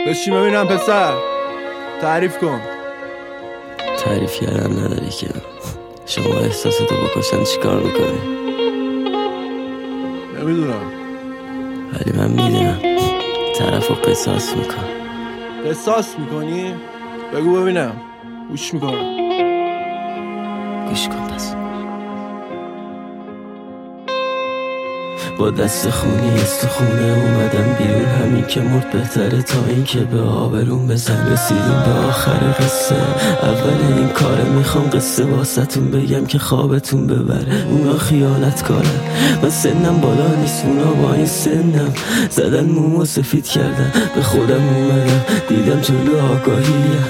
بشین ببینم پسر، تعریف کن. تعریف کردن نداری که شما احساستو بکشن چیکار میکنی؟ نمیدونم، ولی من میدونم. طرفو قصاص میکنم. قصاص میکنی؟ بگو ببینم، گوش میکنم. گوش کن پس. با دست خونی استخونه اومدم بیرون، همین که مرد بهتره تا این که به آبرون بزن. رسیدیم به آخر قصه، اول این کاره میخوام قصه واسهتون بگم که خوابتون ببره. اونا خیانت کارن، من سنم بالا نیست، اونا با این سنم زدن مومو سفید کردن. به خودم اومدم دیدم جلو آگاهیم،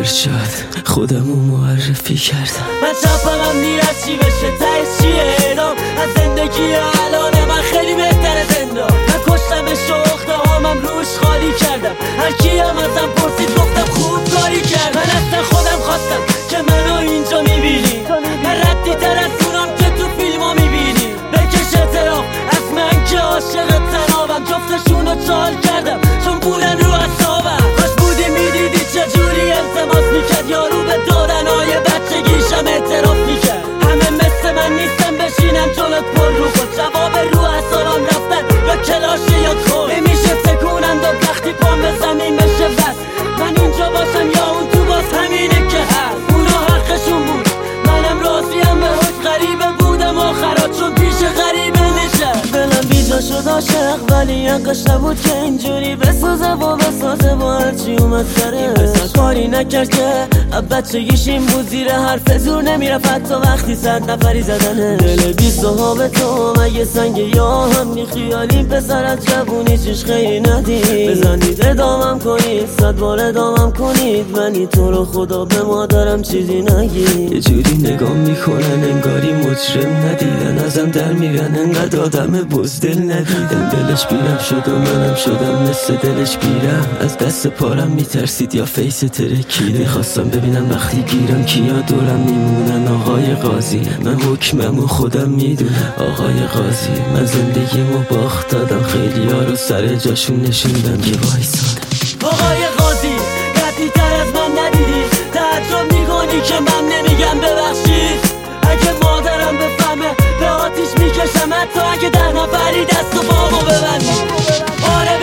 ارشاد خودمو معرفی کردم. من چپمم میرد چی بشه تایش چیه اعدام از زندگی الانه، من خیلی بهتره زندان. من کشتمش و اخته هامم روش خالی کردم. هر کی هم ازم پرسید گفتم خوب کاری کرد. من اصلا خودم خواستم که منو اینجا میبینی، من ردی تر از اونم که تو فیلما میبینی. بکش اعتراف از من که عاشق تنابم، جفتشونو چال کردم چون بودن رو اصابم. کاش بودی میدیدی چجوری التماس میکرد یارو به دادنهای بچگیشم اعتراف میکرد. همه مثل من نیستم بشینم جلوت پر رو خود، جواب رو اصاران رفتن یا کلاشه یا خود. نمیشه تکونم داد وقتی پام به زمین بشه بس. من اینجا باشم یا اون تو باز همینه که هست. اونا حقشون بود منم راضیم، به حج غریبه بودم آخرات چون پیش غریبه نشست. دلم بیجا شد عاشق ولی حقش نبود که اینجوری بسازه و بسازه با هرچی اومد سره. کاری نکرد که بچگیش این بود، زیر حرف زور نمیرفت حتی وقتی 100 نفری زدنه. دل بی صحاب تو مگه سنگ یا هم بی خیالیم، پسر از جوونی چیش خیلی ندید. بزنید ادامم کنید 100 بار ادامم کنید، منی تو رو خدا به مادرم چیزی نگید. یه جوری نگاه میکنن انگاری مجرم ندیدن، ازم در میرن انقدر آدم بزدل ندیدن. دلش بیرم شد و منم شدم مثل دلش بیرم، از دست پارم میترسید یا فیس ترکیده. میخواستم ببینم وقتی گیرم کیا دورم میمونن. آقای قاضی من حکمم و خودم میدونم. آقای قاضی من زندگیمو باخت دادم، خیلی ها رو سر جاشون نشوندم که وایسادم. آقای قاضی ردی تر از من ندیدی، تعجب میکنی که من نمیگم ببخشید. اگه مادرم بفهمه به آتیش میکشم، حتی اگه 10 نفری دست و پامو ببندی. آره